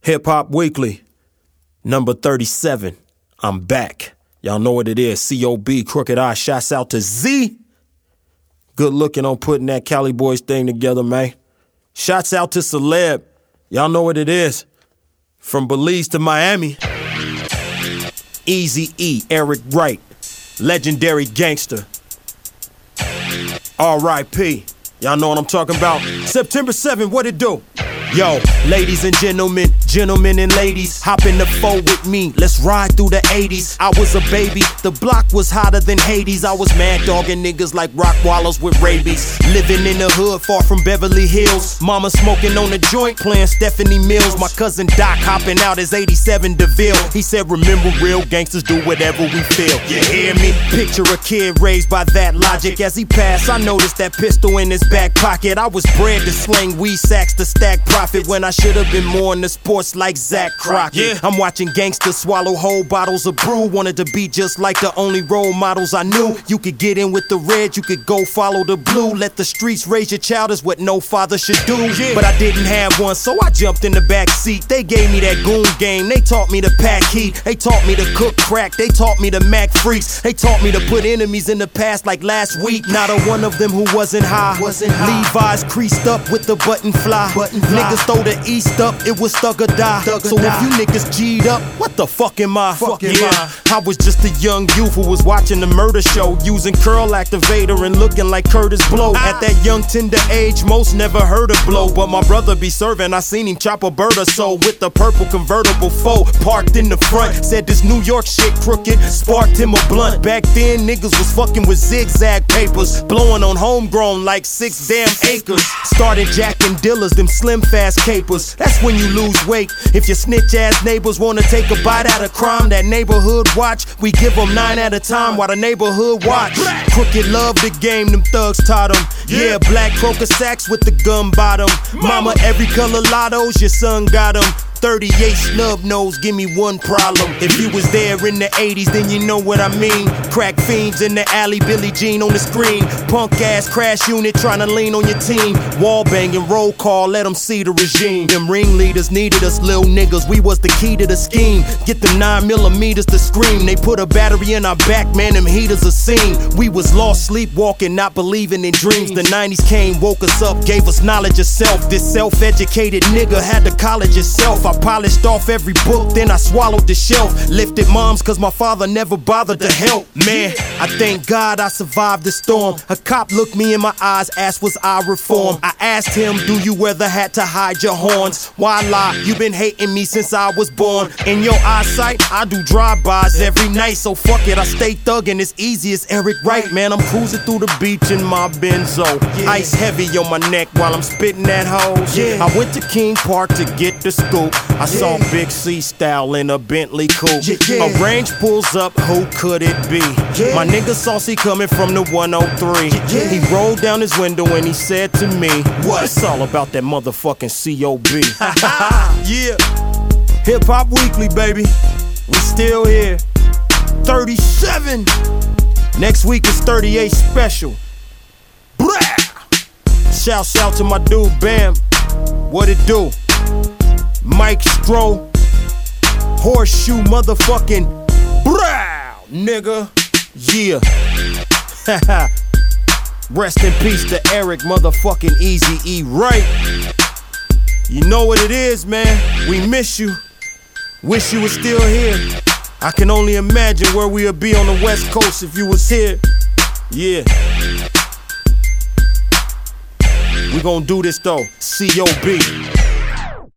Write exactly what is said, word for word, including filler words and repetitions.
Hip Hop Weekly, number thirty-seven. I'm back. Y'all know what it is. C O B, Crooked Eye. Shouts out to Z. Good looking on putting that Cali Boys thing together, man. Shouts out to Celeb. Y'all know what it is. From Belize to Miami. Easy E, Eric Wright. Legendary gangster. R I P Y'all know what I'm talking about. September seventh, what it do? Yo, ladies and gentlemen, gentlemen and ladies, hop in the four with me, let's ride through the eighties. I was a baby, the block was hotter than Hades. I was mad dogging niggas like rock wallers with rabies. Living in the hood far from Beverly Hills. Mama smoking on a joint, playing Stephanie Mills. My cousin Doc hopping out his eighty-seven DeVille. He said, remember real gangsters do whatever we feel. You hear me? Picture a kid raised by that logic. As he passed, I noticed that pistol in his back pocket. I was bred to sling weed sacks to stack profit. When I should have been more into sports like Zach Crockett. Yeah. I'm watching gangsters swallow whole bottles of brew. Wanted to be just like the only role models I knew. You could get in with the red, you could go follow the blue. Let the streets raise your child is what no father should do. Yeah. But I didn't have one, so I jumped in the back seat. They gave me that goon game. They taught me to pack heat. They taught me to cook crack. They taught me to Mac freaks. They taught me to put enemies in the past like last week. Not a one of them who wasn't high. Wasn't high. Levi's creased up with the button fly. Button fly. Niggas throw the east up, it was thug or die. Thug or so die. If you niggas G'd up, what the fuck am I? Fuck yeah, I? I was just a young youth who was watching the murder show, using curl activator and looking like Curtis Blow. Ah. At that young tender age, most never heard of blow. But my brother be serving, I seen him chop a bird or so with the purple convertible foe parked in the front. Said this New York shit crooked, sparked him a blunt. Back then, niggas was fucking with zigzag papers, blowing on homegrown like six damn acres. Started jacking dealers, them slim fast capers. That's when you lose weight. If your snitch ass neighbors wanna take a bite out of crime, that neighborhood watch, we give them nine at a time while the neighborhood watch. Crooked love the game, them thugs taught them. Yeah, black croaker sacks with the gun bottom. Mama, every color lottos, your son got them. thirty-eight snub nose, give me one problem. If you was there in the eighties, then you know what I mean. Crack fiends in the alley, Billie Jean on the screen. Punk ass crash unit trying to lean on your team. Wall banging, roll call, let them see the regime. Them ringleaders needed us little niggas, we was the key to the scheme. Get them nine millimeters to scream. They put a battery in our back, man, them heaters a scene. We was lost sleepwalking, not believing in dreams. The nineties came, woke us up, gave us knowledge of self. This self-educated nigga had to college itself. I polished off every book, then I swallowed the shelf. Lifted moms cause my father never bothered to help. Man, I thank God I survived the storm. A cop looked me in my eyes, asked was I reformed. I asked him, do you wear the hat to hide your horns? Why lie? You been hating me since I was born. In your eyesight, I do drive-bys every night. So fuck it, I stay thugging, it's easy as Eric Wright. Man, I'm cruising through the beach in my Benzo. Ice heavy on my neck while I'm spitting that hose. I went to King Park to get the scoop. I saw yeah. Big C style in a Bentley coupe. Yeah, yeah. A range pulls up, who could it be? Yeah. My nigga Saucy coming from the one oh three. Yeah, yeah. He rolled down his window and he said to me, what? It's all about that motherfucking C O B Yeah. Hip Hop Weekly, baby. We still here. thirty-seven Next week is thirty-eight special. Blah! Shouts out to my dude Bam. What it do? Mike Stroh, horseshoe motherfucking brow, nigga, yeah. Rest in peace to Eric motherfucking Easy E Wright. You know what it is, man. We miss you. Wish you was still here. I can only imagine where we would be on the West Coast if you was here. Yeah. We gonna do this though. C O B